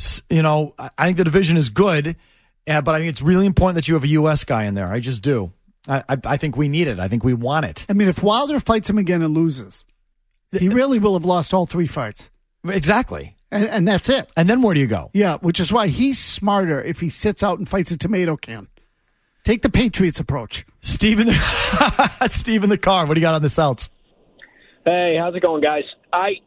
Speaker 6: I think the division is good, but I think it's really important that you have a U.S. guy in there. I just do. I think we need it. I think we want it.
Speaker 7: I mean, if Wilder fights him again and loses, he really will have lost all 3 fights.
Speaker 6: Exactly.
Speaker 7: And that's it.
Speaker 6: And then where do you go?
Speaker 7: Yeah, which is why he's smarter if he sits out and fights a tomato can. Take the Patriots approach.
Speaker 6: Steve in the car. What do you got on the Celts?
Speaker 4: Hey, how's it going, guys? I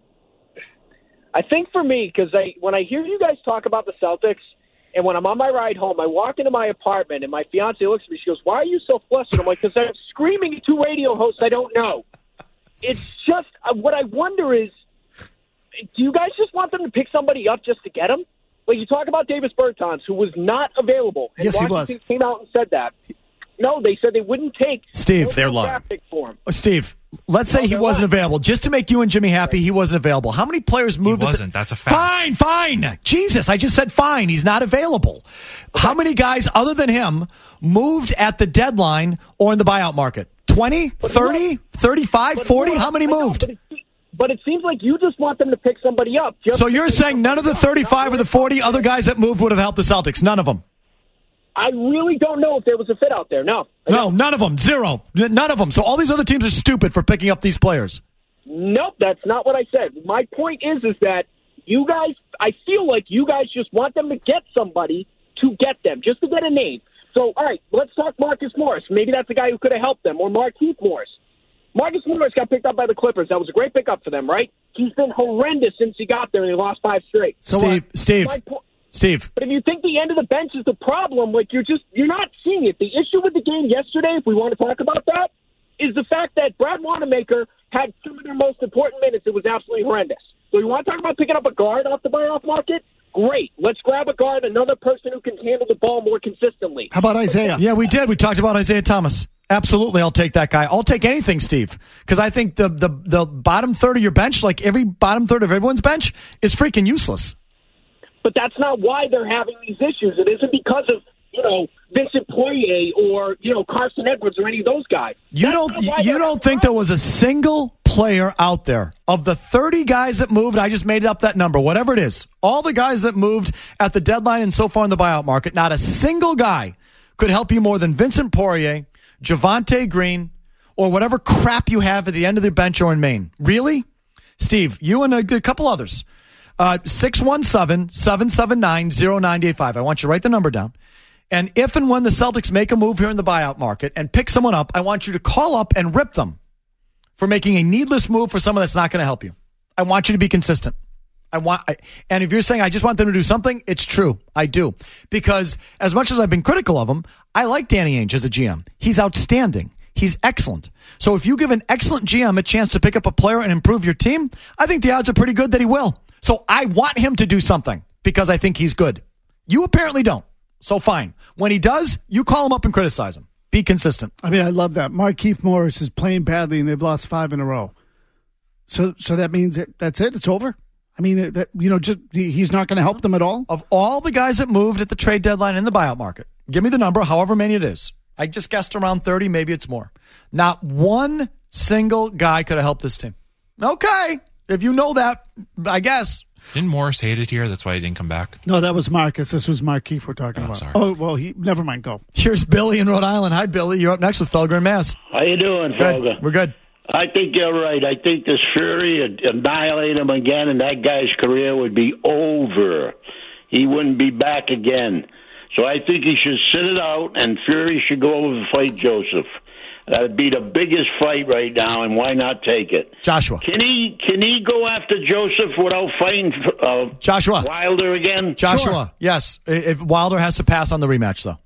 Speaker 4: think for me, because when I hear you guys talk about the Celtics, and when I'm on my ride home, I walk into my apartment, and my fiance looks at me. She goes, "Why are you so flustered?" I'm like, "Because I'm screaming at 2 radio hosts I don't know." It's just, what I wonder is, do you guys just want them to pick somebody up just to get him? Like, you talk about Davis Bertans, who was not available. And
Speaker 6: yes,
Speaker 4: Washington
Speaker 6: he was.
Speaker 4: Came out and said that. No, they said they wouldn't take
Speaker 6: Steve.
Speaker 3: They're lying.
Speaker 4: draft pick for him.
Speaker 6: Steve, let's say he wasn't available. Just to make you and Jimmy happy, he wasn't available. How many players moved?
Speaker 16: He wasn't. That's a fact.
Speaker 6: Fine. Jesus, I just said fine. He's not available. How many guys other than him moved at the deadline or in the buyout market? 20, 30, 35, 40? How many moved?
Speaker 4: But it seems like you just want them to pick somebody up.
Speaker 6: So you're saying none of the 35 or the 40 other guys that moved would have helped the Celtics? None of them?
Speaker 4: I really don't know if there was a fit out there. No,
Speaker 6: none of them. Zero. None of them. So all these other teams are stupid for picking up these players.
Speaker 4: Nope, that's not what I said. My point is that you guys, I feel like you guys just want them to get somebody to get them, just to get a name. So, all right, let's talk Marcus Morris. Maybe that's the guy who could have helped them, or Markieff Morris. Marcus Morris got picked up by the Clippers. That was a great pickup for them, right? He's been horrendous since he got there, and he lost 5 straight.
Speaker 6: Steve.
Speaker 4: But if you think the end of the bench is the problem, like you're not seeing it. The issue with the game yesterday, if we want to talk about that, is the fact that Brad Wanamaker had some of their most important minutes. It was absolutely horrendous. So you want to talk about picking up a guard off the buyoff market? Great. Let's grab a guard, another person who can handle the ball more consistently.
Speaker 7: How about Isaiah?
Speaker 6: Yeah, we did. We talked about Isaiah Thomas. Absolutely, I'll take that guy. I'll take anything, Steve, because I think the bottom third of your bench, like every bottom third of everyone's bench, is freaking useless.
Speaker 4: But that's not why they're having these issues. It isn't because of, Vincent Poirier or, Carson Edwards or any of those guys.
Speaker 6: You don't think there was a single player out there of the 30 guys that moved, I just made up that number, whatever it is, all the guys that moved at the deadline and so far in the buyout market, not a single guy could help you more than Vincent Poirier, Javonte Green, or whatever crap you have at the end of the bench or in Maine. Really? Steve, you and a couple others. 617-779-0985. I want you to write the number down. And if and when the Celtics make a move here in the buyout market and pick someone up, I want you to call up and rip them for making a needless move for someone that's not going to help you. I want you to be consistent. And if you're saying I just want them to do something, it's true. I do. Because as much as I've been critical of him, I like Danny Ainge as a GM. He's outstanding. He's excellent. So if you give an excellent GM a chance to pick up a player and improve your team, I think the odds are pretty good that he will. So I want him to do something because I think he's good. You apparently don't. So fine. When he does, you call him up and criticize him. Be consistent.
Speaker 7: I mean, I love that. Markieff Morris is playing badly, and they've lost 5 in a row. So that means that's it? It's over? I mean, he's not going to help them at all?
Speaker 6: Of all the guys that moved at the trade deadline in the buyout market, give me the number, however many it is. I just guessed around 30, maybe it's more. Not one single guy could have helped this team. Okay. If you know that, I guess.
Speaker 16: Didn't Morris hate it here? That's why he didn't come back?
Speaker 7: No, that was Marcus. This was Markieff we're talking about.
Speaker 16: Sorry.
Speaker 7: Oh, well, never mind. Go.
Speaker 6: Here's Billy in Rhode Island. Hi, Billy. You're up next with Felger and Mass.
Speaker 5: How you doing, Felger?
Speaker 6: We're good.
Speaker 5: I think you're right. I think this Fury would annihilate him again, and that guy's career would be over. He wouldn't be back again. So I think he should sit it out, and Fury should go over and fight Joseph. That would be the biggest fight right now, and why not take it?
Speaker 6: Joshua.
Speaker 5: Can he go after Joseph without fighting
Speaker 6: Joshua
Speaker 5: Wilder again?
Speaker 6: Joshua,
Speaker 5: Sure.
Speaker 6: Yes. If Wilder has to pass on the rematch, though.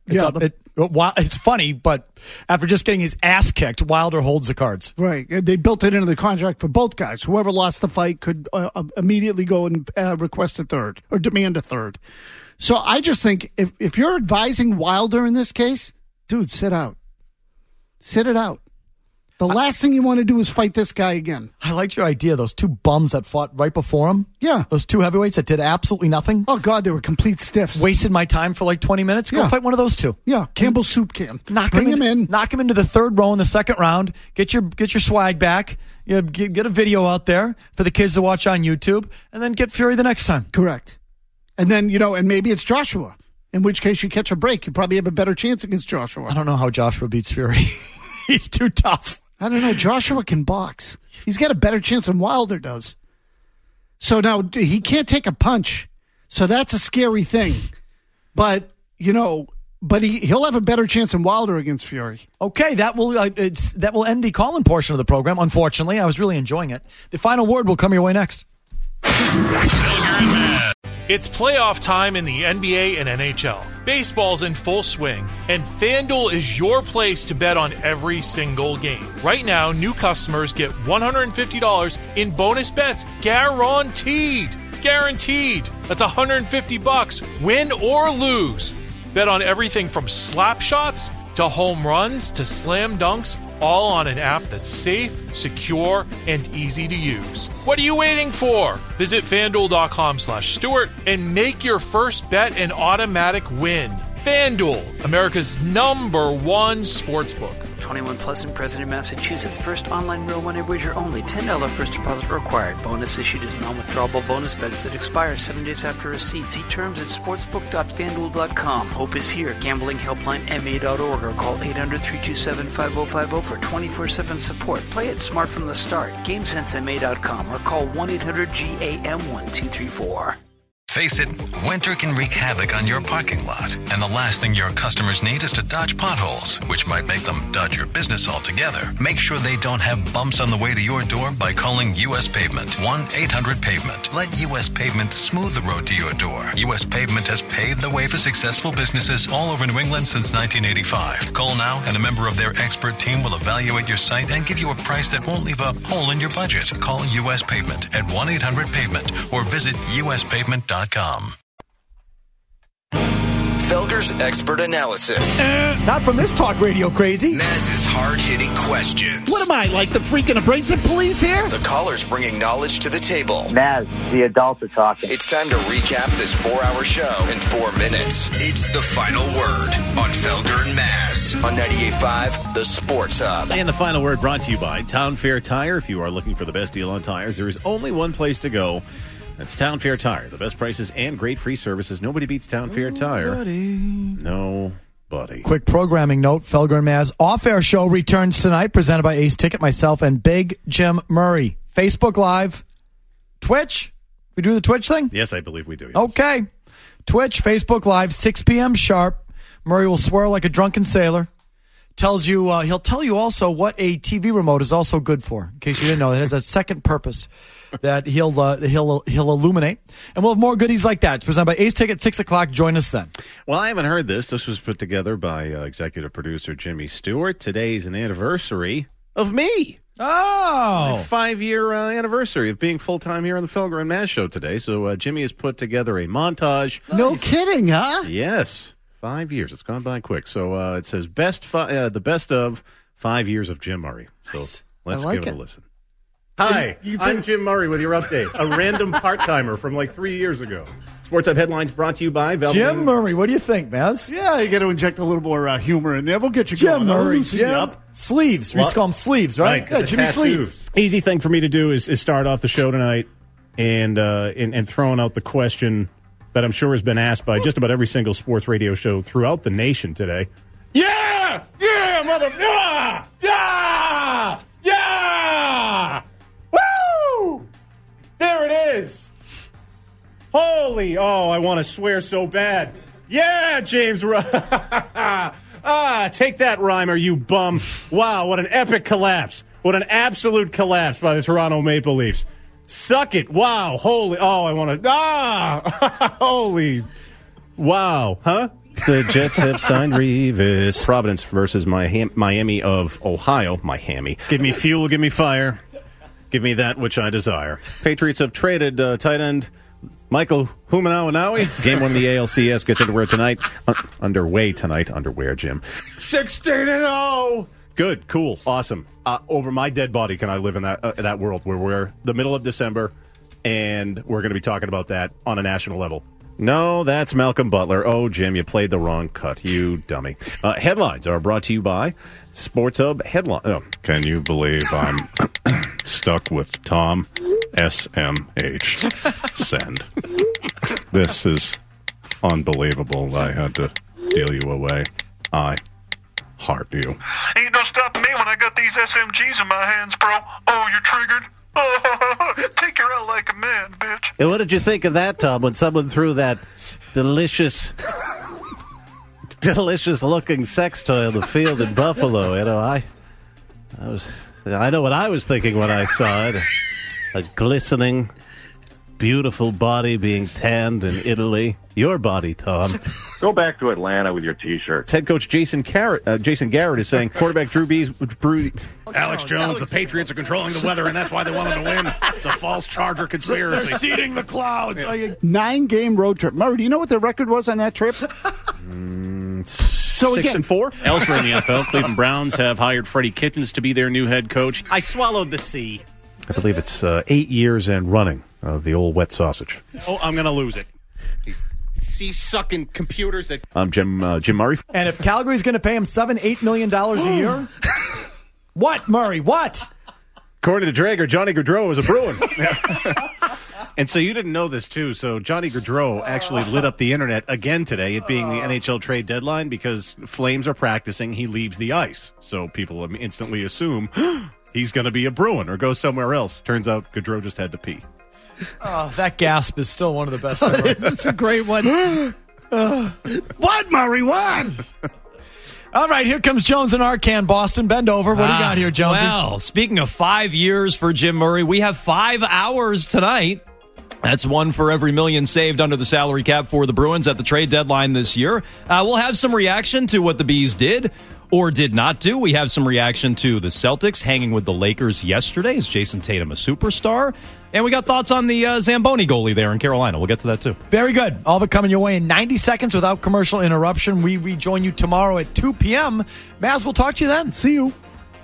Speaker 6: It's funny, but after just getting his ass kicked, Wilder holds the cards.
Speaker 7: Right. They built it into the contract for both guys. Whoever lost the fight could immediately go and request a third or demand a third. So I just think if you're advising Wilder in this case, dude, sit out. Sit it out. The last thing you want to do is fight this guy again.
Speaker 6: I liked your idea, those two bums that fought right before him.
Speaker 7: Yeah.
Speaker 6: Those two heavyweights that did absolutely nothing.
Speaker 7: Oh, God, they were complete stiffs.
Speaker 6: Wasted my time for like 20 minutes. Go fight one of those two.
Speaker 7: Yeah, Campbell Soup Can.
Speaker 6: Bring him in. Knock him into the third row in the second round. Get your swag back. Get a video out there for the kids to watch on YouTube, and then get Fury the next time.
Speaker 7: Correct. And then, and maybe it's Joshua, in which case you catch a break. You probably have a better chance against Joshua.
Speaker 6: I don't know how Joshua beats Fury. He's too tough.
Speaker 7: I don't know. Joshua can box. He's got a better chance than Wilder does. So now he can't take a punch. So that's a scary thing. But, he'll have a better chance than Wilder against Fury.
Speaker 6: Okay, that will end the call-in portion of the program. Unfortunately, I was really enjoying it. The final word will come your way next.
Speaker 20: It's playoff time in the NBA and NHL. Baseball's in full swing, and FanDuel is your place to bet on every single game. Right now, new customers get $150 in bonus bets guaranteed. It's guaranteed. That's $150, win or lose. Bet on everything from slap shots to home runs to slam dunks, all on an app that's safe, secure, and easy to use. What are you waiting for? Visit FanDuel.com/Stewart and make your first bet an automatic win. FanDuel, America's #1 sportsbook.
Speaker 2: 21 plus and present in Massachusetts. First online real money wager only. $10 first deposit required. Bonus issued as non-withdrawable bonus bets that expire 7 days after receipt. See terms at sportsbook.fanduel.com. Hope is here. Gambling helpline ma.org or call 800-327-5050 for 24/7 support. Play it smart from the start. GameSenseMA.com or call 1-800-GAM-1234.
Speaker 12: Face it, winter can wreak havoc on your parking lot, and the last thing your customers need is to dodge potholes, which might make them dodge your business altogether. Make sure they don't have bumps on the way to your door by calling U.S. Pavement, 1-800-PAVEMENT. Let U.S. Pavement smooth the road to your door. U.S. Pavement has paved the way for successful businesses all over New England since 1985. Call now, and a member of their expert team will evaluate your site and give you a price that won't leave a hole in your budget. Call U.S. Pavement at 1-800-PAVEMENT or visit uspavement.com.
Speaker 8: Felger's expert analysis.
Speaker 6: Not from this talk radio crazy.
Speaker 8: Maz's hard-hitting questions.
Speaker 7: What am I, like the freaking abrasive police here?
Speaker 8: The callers bringing knowledge to the table.
Speaker 9: Maz, the adults are talking.
Speaker 8: It's time to recap this 4-hour show in 4 minutes. It's the final word on Felger and Maz on 98.5 The Sports Hub.
Speaker 3: And the final word brought to you by Town Fair Tire. If you are looking for the best deal on tires, there is only one place to go. That's Town Fair Tire. The best prices and great free services. Nobody beats Town Fair Tire. Nobody.
Speaker 6: Quick programming note. Felger and Maz off-air show returns tonight, presented by Ace Ticket, myself, and Big Jim Murray. Facebook Live. Twitch. We do the Twitch thing?
Speaker 3: Yes, I believe we do. Yes.
Speaker 6: Okay. Twitch, Facebook Live, 6 p.m. sharp. Murray will swear like a drunken sailor. Tells you, he'll tell you also what a TV remote is also good for. In case you didn't know, it has a second purpose that he'll illuminate. And we'll have more goodies like that. It's presented by Ace Ticket, 6 o'clock. Join us then.
Speaker 3: Well, I haven't heard this. This was put together by executive producer Jimmy Stewart. Today's an anniversary of me.
Speaker 6: Oh.
Speaker 3: My 5-year anniversary of being full-time here on the Felger and Maz show today. So Jimmy has put together a montage.
Speaker 7: No kidding, huh?
Speaker 3: Yes. 5 years. It's gone by quick. So it says the best of 5 years of Jim Murray. So let's give it a listen. Hi, I'm Jim Murray with your update. A random part-timer from like 3 years ago. Sports Hub Headlines brought to you by Velvet.
Speaker 6: Jim Murray, what do you think, Maz?
Speaker 7: Yeah, you got to inject a little more humor in there. We'll get you
Speaker 6: Jim
Speaker 7: going.
Speaker 6: Murray, Jim. Sleeves. We used to call them sleeves, right?
Speaker 3: Yeah,
Speaker 6: Jimmy Sleeves.
Speaker 21: Easy thing for me to do is start off the show tonight and throwing out the question that I'm sure has been asked by just about every single sports radio show throughout the nation today. Yeah! Yeah, mother... Yeah! Yeah! Yeah! Woo! There it is. Holy... Oh, I want to swear so bad. Yeah, James... take that, Reimer, you bum. Wow, what an epic collapse. What an absolute collapse by the Toronto Maple Leafs. Suck it. Wow. Holy. Oh, I want to. Holy. Wow. Huh?
Speaker 3: The Jets have signed Revis. Providence versus Miami of Ohio. Miami. Give me fuel, give me fire. Give me that which I desire. Patriots have traded tight end Michael Humanawanawi. Game 1 of the ALCS gets underway tonight. Underwear, Jim. 16-0. Good, cool, awesome. Over my dead body can I live in that world where we're the middle of December and we're going to be talking about that on a national level. No, that's Malcolm Butler. Oh, Jim, you played the wrong cut, you dummy. Headlines are brought to you by Sports Hub Headline. Oh, can you believe I'm stuck with Tom SMH? Send. This is unbelievable. I had to deal you away. I heart you.
Speaker 10: Ain't no stopping me when I got these SMGs in my hands, bro. Oh, you're triggered? Take her out like a man, bitch.
Speaker 21: And what did you think of that, Tom, when someone threw that delicious looking sex toy on the field in Buffalo? You know, I know what I was thinking when I saw it. A glistening, beautiful body being tanned in Italy. Your body, Tom.
Speaker 11: Go back to Atlanta with your T-shirt.
Speaker 3: Head coach Jason Garrett is saying quarterback Drew Brees. Alex Jones, the Patriots are controlling the weather, and that's why they want him to win. It's a false Charger conspiracy.
Speaker 6: They're seeding the clouds.
Speaker 3: Yeah.
Speaker 6: Like a
Speaker 7: 9-game road trip. Murray, do you know what the record was on that trip?
Speaker 3: 6-4. Elsewhere in the NFL, Cleveland Browns have hired Freddie Kitchens to be their new head coach.
Speaker 13: I swallowed the C.
Speaker 3: I believe it's 8 years and running of the old wet sausage.
Speaker 13: Oh, I'm going to lose it. C-sucking computers that...
Speaker 3: I'm Jim Murray.
Speaker 6: And if Calgary's going to pay him $7-8 million a year, what, Murray? What?
Speaker 3: According to Drager, Johnny Gaudreau is a Bruin.
Speaker 13: And so you didn't know this, too. So Johnny Gaudreau actually lit up the internet again today, it being the NHL trade deadline, because Flames are practicing. He leaves the ice. So people instantly assume he's going to be a Bruin or go somewhere else. Turns out Gaudreau just had to pee.
Speaker 6: Oh, that gasp is still one of the best ever.
Speaker 7: It's a great one. What, Murray? What?
Speaker 6: All right, here comes Jones and Arcan, Boston. Bend over. What do you got here, Jonesy?
Speaker 14: Well, speaking of 5 years for Jim Murray, we have 5 hours tonight. That's one for every million saved under the salary cap for the Bruins at the trade deadline this year. We'll have some reaction to what the Bees did or did not do. We have some reaction to the Celtics hanging with the Lakers yesterday. Is Jason Tatum a superstar? And we got thoughts on the Zamboni goalie there in Carolina. We'll get to that, too.
Speaker 6: Very good. All of it coming your way in 90 seconds without commercial interruption. We rejoin you tomorrow at 2 p.m. Maz, we'll talk to you then.
Speaker 7: See you.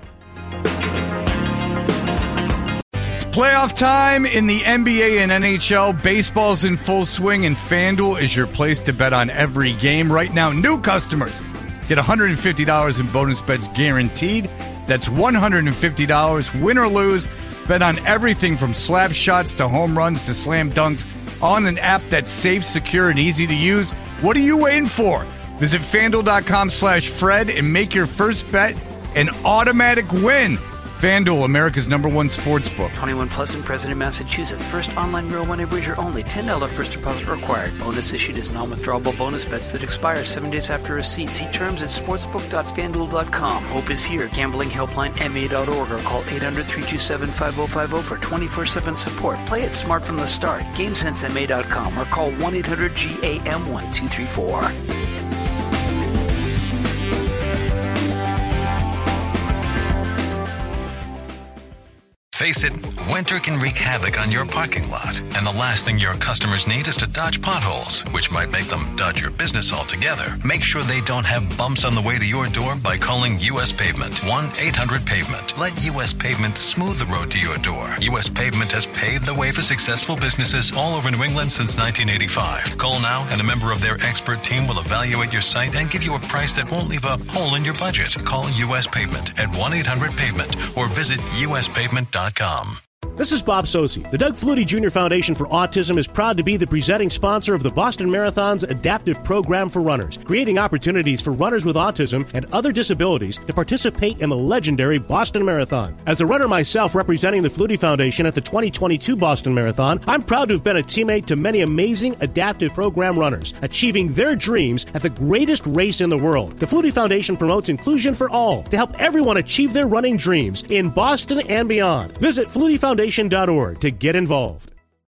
Speaker 15: Playoff time in the NBA and NHL. Baseball's in full swing, and FanDuel is your place to bet on every game. Right now, new customers get $150 in bonus bets guaranteed. That's $150, win or lose. Bet on everything from slap shots to home runs to slam dunks on an app that's safe, secure, and easy to use. What are you waiting for? Visit FanDuel.com/Fred and make your first bet an automatic win. FanDuel, America's #1 sports book.
Speaker 2: 21 plus and present in Massachusetts. First online real money wager only. $10 first deposit required. Bonus issued as non-withdrawable bonus bets that expire 7 days after receipt. See terms at sportsbook.fanduel.com. Hope is here. Gambling helpline MA.org or call 800-327-5050 for 24/7 support. Play it smart from the start. GameSenseMA.com or call 1-800-GAM-1234.
Speaker 12: Face it, winter can wreak havoc on your parking lot, and the last thing your customers need is to dodge potholes, which might make them dodge your business altogether. Make sure they don't have bumps on the way to your door by calling U.S. Pavement. 1-800-PAVEMENT. Let U.S. Pavement smooth the road to your door. U.S. Pavement has paved the way for successful businesses all over New England since 1985. Call now, and a member of their expert team will evaluate your site and give you a price that won't leave a hole in your budget. Call U.S. Pavement at 1-800-PAVEMENT or visit uspavement.com.
Speaker 21: This is Bob Sosi. The Doug Flutie Jr. Foundation for Autism is proud to be the presenting sponsor of the Boston Marathon's adaptive program for runners, creating opportunities for runners with autism and other disabilities to participate in the legendary Boston Marathon. As a runner myself representing the Flutie Foundation at the 2022 Boston Marathon, I'm proud to have been a teammate to many amazing adaptive program runners, achieving their dreams at the greatest race in the world. The Flutie Foundation promotes inclusion for all to help everyone achieve their running dreams in Boston and beyond. Visit FlutieFoundation.org to get involved.